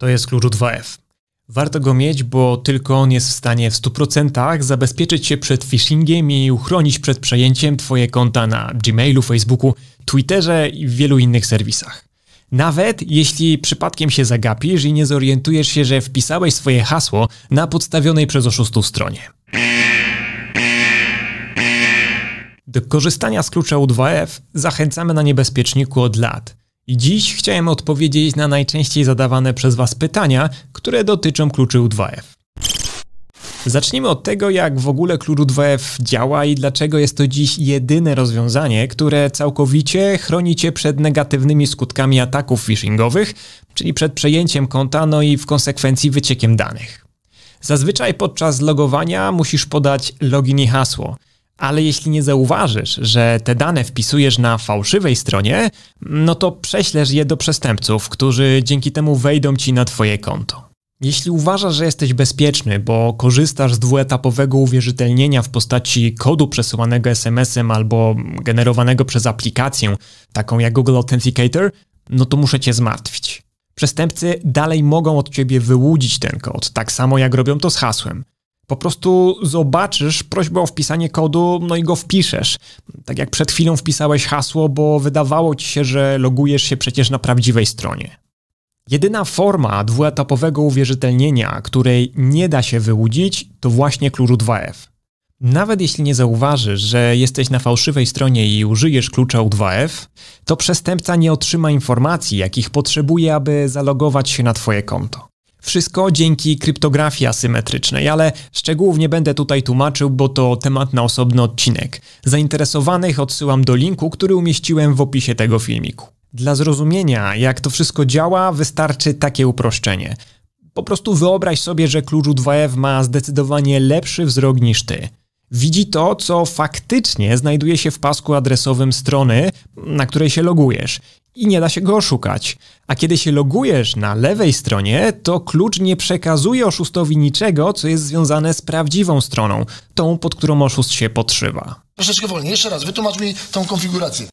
To jest klucz U2F. Warto go mieć, bo tylko on jest w stanie w 100% zabezpieczyć się przed phishingiem i uchronić przed przejęciem Twoje konta na Gmailu, Facebooku, Twitterze i w wielu innych serwisach. Nawet jeśli przypadkiem się zagapisz i nie zorientujesz się, że wpisałeś swoje hasło na podstawionej przez oszustów stronie. Do korzystania z klucza U2F zachęcamy na Niebezpieczniku od lat. I dziś chciałem odpowiedzieć na najczęściej zadawane przez Was pytania, które dotyczą kluczy U2F. Zacznijmy od tego, jak w ogóle klucz U2F działa i dlaczego jest to dziś jedyne rozwiązanie, które całkowicie chroni Cię przed negatywnymi skutkami ataków phishingowych, czyli przed przejęciem konta, no i w konsekwencji wyciekiem danych. Zazwyczaj podczas logowania musisz podać login i hasło, ale jeśli nie zauważysz, że te dane wpisujesz na fałszywej stronie, no to prześlesz je do przestępców, którzy dzięki temu wejdą Ci na Twoje konto. Jeśli uważasz, że jesteś bezpieczny, bo korzystasz z dwuetapowego uwierzytelnienia w postaci kodu przesyłanego SMS-em albo generowanego przez aplikację, taką jak Google Authenticator, no to muszę Cię zmartwić. Przestępcy dalej mogą od Ciebie wyłudzić ten kod, tak samo jak robią to z hasłem. Po prostu zobaczysz prośbę o wpisanie kodu, no i go wpiszesz. Tak jak przed chwilą wpisałeś hasło, bo wydawało Ci się, że logujesz się przecież na prawdziwej stronie. Jedyna forma dwuetapowego uwierzytelnienia, której nie da się wyłudzić, to właśnie klucz U2F. Nawet jeśli nie zauważysz, że jesteś na fałszywej stronie i użyjesz klucza U2F, to przestępca nie otrzyma informacji, jakich potrzebuje, aby zalogować się na Twoje konto. Wszystko dzięki kryptografii asymetrycznej, ale szczegółów nie będę tutaj tłumaczył, bo to temat na osobny odcinek. Zainteresowanych odsyłam do linku, który umieściłem w opisie tego filmiku. Dla zrozumienia, jak to wszystko działa, wystarczy takie uproszczenie. Po prostu wyobraź sobie, że klucz U2F ma zdecydowanie lepszy wzrok niż ty. Widzi to, co faktycznie znajduje się w pasku adresowym strony, na której się logujesz. I nie da się go oszukać. A kiedy się logujesz na lewej stronie, to klucz nie przekazuje oszustowi niczego, co jest związane z prawdziwą stroną, tą, pod którą oszust się podszywa. Troszeczkę wolniej, jeszcze raz, wytłumacz mi tą konfigurację.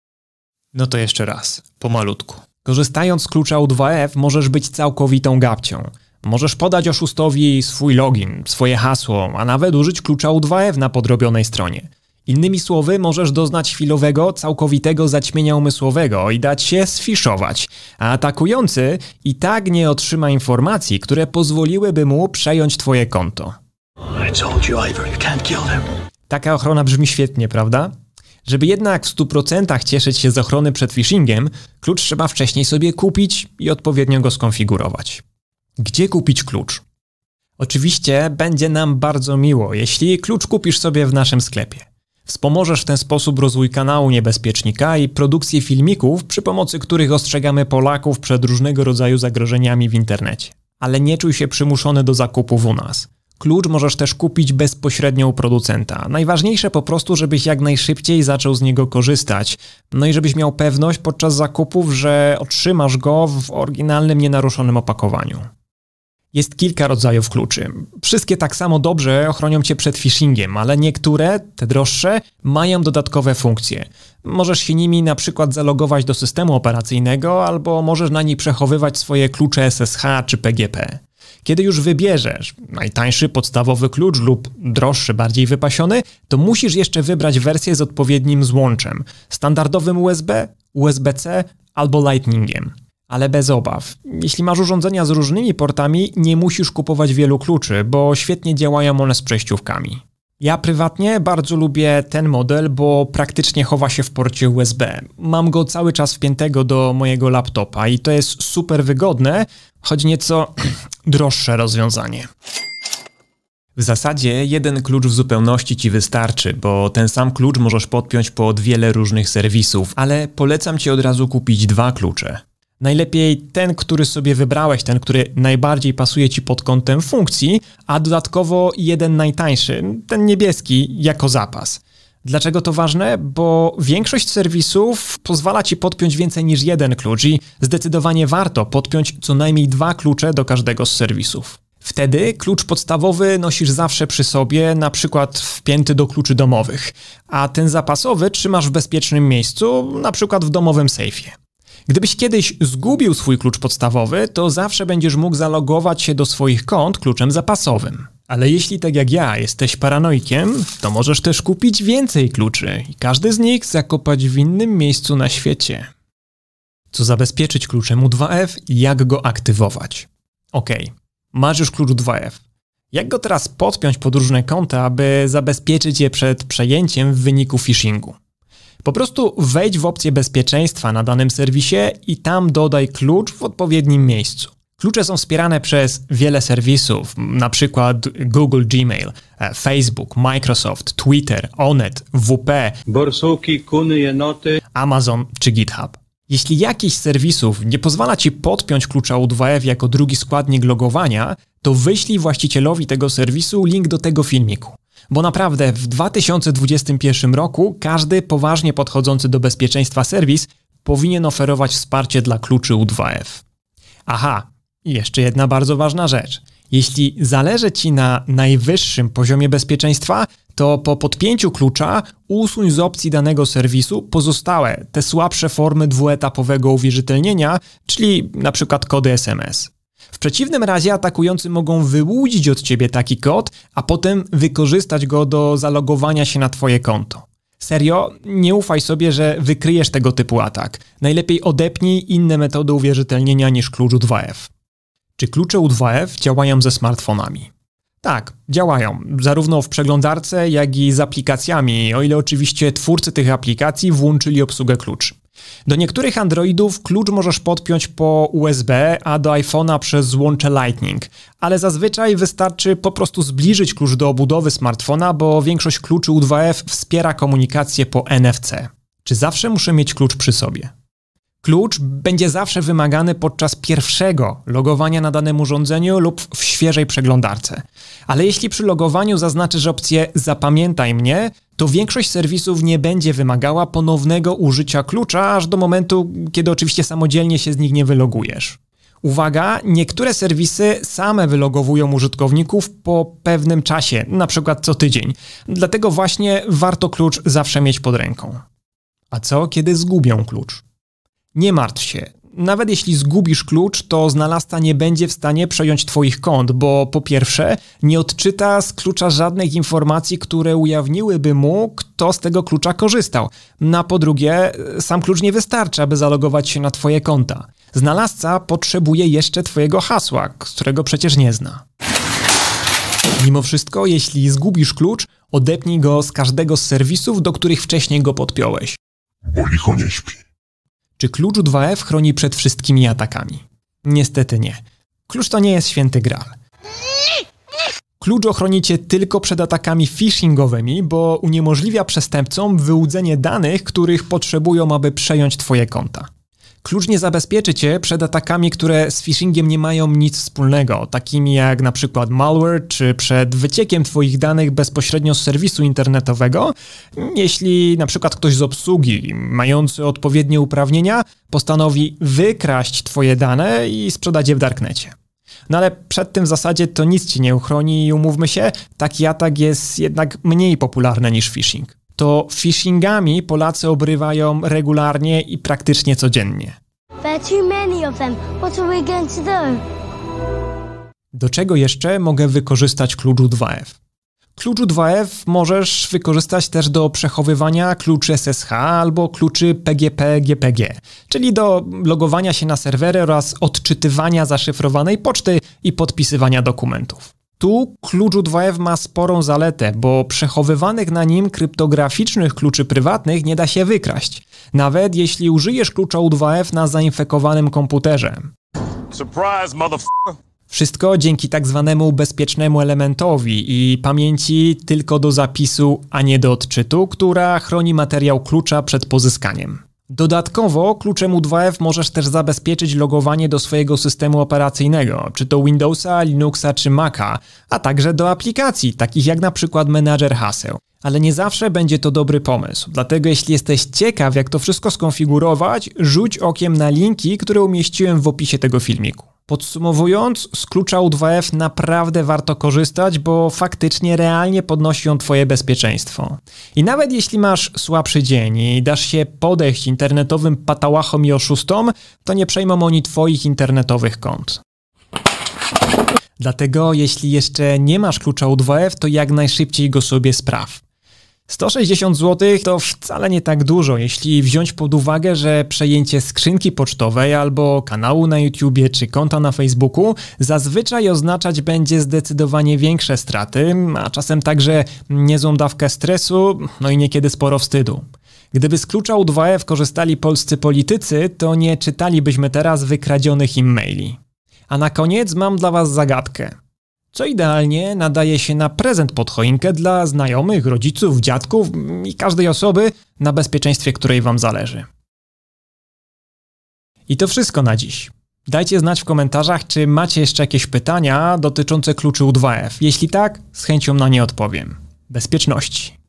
No to jeszcze raz, pomalutku. Korzystając z klucza U2F możesz być całkowitą gabcią. Możesz podać oszustowi swój login, swoje hasło, a nawet użyć klucza U2F na podrobionej stronie. Innymi słowy, możesz doznać chwilowego, całkowitego zaćmienia umysłowego i dać się sfiszować, a atakujący i tak nie otrzyma informacji, które pozwoliłyby mu przejąć Twoje konto. Taka ochrona brzmi świetnie, prawda? Żeby jednak w 100% cieszyć się z ochrony przed phishingiem, klucz trzeba wcześniej sobie kupić i odpowiednio go skonfigurować. Gdzie kupić klucz? Oczywiście będzie nam bardzo miło, jeśli klucz kupisz sobie w naszym sklepie. Wspomożesz w ten sposób rozwój kanału Niebezpiecznika i produkcję filmików, przy pomocy których ostrzegamy Polaków przed różnego rodzaju zagrożeniami w internecie. Ale nie czuj się przymuszony do zakupów u nas. Klucz możesz też kupić bezpośrednio u producenta. Najważniejsze po prostu, żebyś jak najszybciej zaczął z niego korzystać. No i żebyś miał pewność podczas zakupów, że otrzymasz go w oryginalnym, nienaruszonym opakowaniu. Jest kilka rodzajów kluczy. Wszystkie tak samo dobrze ochronią Cię przed phishingiem, ale niektóre, te droższe, mają dodatkowe funkcje. Możesz się nimi na przykład zalogować do systemu operacyjnego albo możesz na nich przechowywać swoje klucze SSH czy PGP. Kiedy już wybierzesz najtańszy podstawowy klucz lub droższy, bardziej wypasiony, to musisz jeszcze wybrać wersję z odpowiednim złączem, standardowym USB, USB-C albo Lightningiem. Ale bez obaw. Jeśli masz urządzenia z różnymi portami, nie musisz kupować wielu kluczy, bo świetnie działają one z przejściówkami. Ja prywatnie bardzo lubię ten model, bo praktycznie chowa się w porcie USB. Mam go cały czas wpiętego do mojego laptopa i to jest super wygodne, choć nieco droższe rozwiązanie. W zasadzie jeden klucz w zupełności Ci wystarczy, bo ten sam klucz możesz podpiąć pod wiele różnych serwisów, ale polecam Ci od razu kupić 2 klucze. Najlepiej ten, który sobie wybrałeś, ten, który najbardziej pasuje Ci pod kątem funkcji, a dodatkowo jeden najtańszy, ten niebieski, jako zapas. Dlaczego to ważne? Bo większość serwisów pozwala Ci podpiąć więcej niż jeden klucz i zdecydowanie warto podpiąć co najmniej 2 klucze do każdego z serwisów. Wtedy klucz podstawowy nosisz zawsze przy sobie, na przykład wpięty do kluczy domowych, a ten zapasowy trzymasz w bezpiecznym miejscu, na przykład w domowym sejfie. Gdybyś kiedyś zgubił swój klucz podstawowy, to zawsze będziesz mógł zalogować się do swoich kont kluczem zapasowym. Ale jeśli tak jak ja jesteś paranoikiem, to możesz też kupić więcej kluczy i każdy z nich zakopać w innym miejscu na świecie. Co zabezpieczyć kluczem U2F i jak go aktywować? Okej, masz już klucz U2F. Jak go teraz podpiąć pod różne konta, aby zabezpieczyć je przed przejęciem w wyniku phishingu? Po prostu wejdź w opcję bezpieczeństwa na danym serwisie i tam dodaj klucz w odpowiednim miejscu. Klucze są wspierane przez wiele serwisów, np. Google Gmail, Facebook, Microsoft, Twitter, Onet, WP, borsuki, kuny, jenoty, Amazon czy GitHub. Jeśli jakiś z serwisów nie pozwala Ci podpiąć klucza U2F jako drugi składnik logowania, to wyślij właścicielowi tego serwisu link do tego filmiku. Bo naprawdę w 2021 roku każdy poważnie podchodzący do bezpieczeństwa serwis powinien oferować wsparcie dla kluczy U2F. Aha, i jeszcze jedna bardzo ważna rzecz. Jeśli zależy Ci na najwyższym poziomie bezpieczeństwa, to po podpięciu klucza usuń z opcji danego serwisu pozostałe, te słabsze formy dwuetapowego uwierzytelnienia, czyli np. kody SMS. W przeciwnym razie atakujący mogą wyłudzić od Ciebie taki kod, a potem wykorzystać go do zalogowania się na Twoje konto. Serio, nie ufaj sobie, że wykryjesz tego typu atak. Najlepiej odepnij inne metody uwierzytelnienia niż klucz U2F. Czy klucze U2F działają ze smartfonami? Tak, działają, zarówno w przeglądarce, jak i z aplikacjami, o ile oczywiście twórcy tych aplikacji włączyli obsługę kluczy. Do niektórych Androidów klucz możesz podpiąć po USB, a do iPhone'a przez złącze Lightning, ale zazwyczaj wystarczy po prostu zbliżyć klucz do obudowy smartfona, bo większość kluczy U2F wspiera komunikację po NFC. Czy zawsze muszę mieć klucz przy sobie? Klucz będzie zawsze wymagany podczas pierwszego logowania na danym urządzeniu lub w świeżej przeglądarce. Ale jeśli przy logowaniu zaznaczysz opcję Zapamiętaj mnie, to większość serwisów nie będzie wymagała ponownego użycia klucza aż do momentu, kiedy oczywiście samodzielnie się z nich nie wylogujesz. Uwaga, niektóre serwisy same wylogowują użytkowników po pewnym czasie, na przykład co tydzień. Dlatego właśnie warto klucz zawsze mieć pod ręką. A co, kiedy zgubią klucz? Nie martw się. Nawet jeśli zgubisz klucz, to znalazca nie będzie w stanie przejąć Twoich kont, bo po pierwsze nie odczyta z klucza żadnych informacji, które ujawniłyby mu, kto z tego klucza korzystał. A po drugie, sam klucz nie wystarczy, aby zalogować się na Twoje konta. Znalazca potrzebuje jeszcze Twojego hasła, którego przecież nie zna. Mimo wszystko, jeśli zgubisz klucz, odepnij go z każdego z serwisów, do których wcześniej go podpiąłeś. Bo licho nie śpi. Czy klucz U2F chroni przed wszystkimi atakami? Niestety nie. Klucz to nie jest święty graal. Klucz ochroni Cię tylko przed atakami phishingowymi, bo uniemożliwia przestępcom wyłudzenie danych, których potrzebują, aby przejąć Twoje konta. Klucz nie zabezpieczy Cię przed atakami, które z phishingiem nie mają nic wspólnego, takimi jak na przykład malware, czy przed wyciekiem Twoich danych bezpośrednio z serwisu internetowego, jeśli na przykład ktoś z obsługi, mający odpowiednie uprawnienia, postanowi wykraść Twoje dane i sprzedać je w darknecie. No ale przed tym w zasadzie to nic Ci nie uchroni i umówmy się, taki atak jest jednak mniej popularny niż phishing. To phishingami Polacy obrywają regularnie i praktycznie codziennie. Do czego jeszcze mogę wykorzystać klucz U2F? Klucz U2F możesz wykorzystać też do przechowywania kluczy SSH albo kluczy PGP-GPG, czyli do logowania się na serwery oraz odczytywania zaszyfrowanej poczty i podpisywania dokumentów. Tu klucz U2F ma sporą zaletę, bo przechowywanych na nim kryptograficznych kluczy prywatnych nie da się wykraść, nawet jeśli użyjesz klucza U2F na zainfekowanym komputerze. Surprise, motherfucker! Wszystko dzięki tak zwanemu bezpiecznemu elementowi i pamięci tylko do zapisu, a nie do odczytu, która chroni materiał klucza przed pozyskaniem. Dodatkowo kluczem U2F możesz też zabezpieczyć logowanie do swojego systemu operacyjnego, czy to Windowsa, Linuxa czy Maca, a także do aplikacji, takich jak na przykład menadżer haseł. Ale nie zawsze będzie to dobry pomysł, dlatego jeśli jesteś ciekaw, jak to wszystko skonfigurować, rzuć okiem na linki, które umieściłem w opisie tego filmiku. Podsumowując, z klucza U2F naprawdę warto korzystać, bo faktycznie realnie podnosi on twoje bezpieczeństwo. I nawet jeśli masz słabszy dzień i dasz się podejść internetowym patałachom i oszustom, to nie przejmą oni twoich internetowych kont. Dlatego jeśli jeszcze nie masz klucza U2F, to jak najszybciej go sobie spraw. 160 zł to wcale nie tak dużo, jeśli wziąć pod uwagę, że przejęcie skrzynki pocztowej albo kanału na YouTubie czy konta na Facebooku zazwyczaj oznaczać będzie zdecydowanie większe straty, a czasem także niezłą dawkę stresu, no i niekiedy sporo wstydu. Gdyby z klucza U2F korzystali polscy politycy, to nie czytalibyśmy teraz wykradzionych im maili. A na koniec mam dla was zagadkę. Co idealnie nadaje się na prezent pod choinkę dla znajomych, rodziców, dziadków i każdej osoby, na bezpieczeństwie której wam zależy. I to wszystko na dziś. Dajcie znać w komentarzach, czy macie jeszcze jakieś pytania dotyczące kluczy U2F. Jeśli tak, z chęcią na nie odpowiem. Bezpieczności.